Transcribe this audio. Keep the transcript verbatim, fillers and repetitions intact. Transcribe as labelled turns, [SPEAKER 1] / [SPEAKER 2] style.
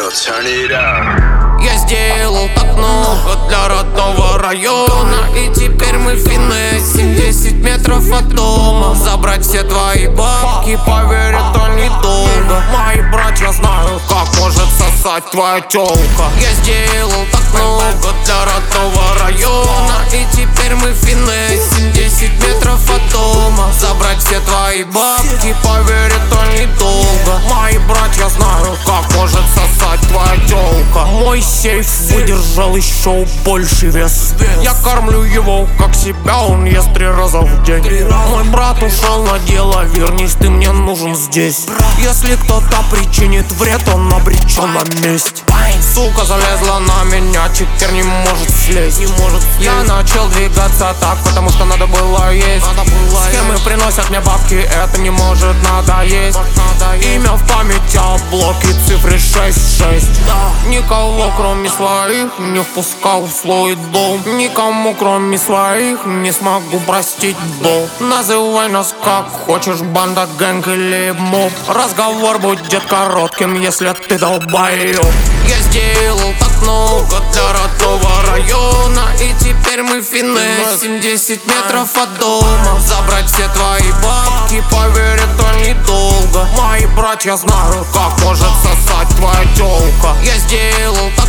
[SPEAKER 1] turn it up.
[SPEAKER 2] Я сделал так много для родного района, и теперь мы в финессе десять метров от дома. Забрать все твои бабки, поверь, это недолго. Мои братья знают, как может сосать твоя тёлка. Я сделал так много для родного района, и теперь мы в финессе десять метров от дома. Забрать все твои бабки, поверь, это недолго. Мои братья знают, как может сосать твоя тёлка. Мой сейф выдержал еще больше вес. Я кормлю его как себя, он ест три раза в день. Мой брат ушел на дело, вернись, ты мне нужен здесь. Если кто-то причинит вред, он обречен на месть. Сука залезла на меня, теперь не может слезть. Я начал двигаться так, потому что надо было есть. Схемы приносят мне бабки, это не может надоесть. Имя в памяти, а блоки цифры шесть шесть. Никого кроме своих не впускал в свой дом. Никому кроме своих не смогу простить долг. Называй нас как хочешь, банда, гэнг или моб. Разговор будет коротким, если ты долбоёб. Я сделал так много для родного района, и теперь мы в финессе десять метров от дома. Забрать все твои бабки, поверь, это недолго. Мои братья знают, как может сосать твоя тёлка. Я сделал так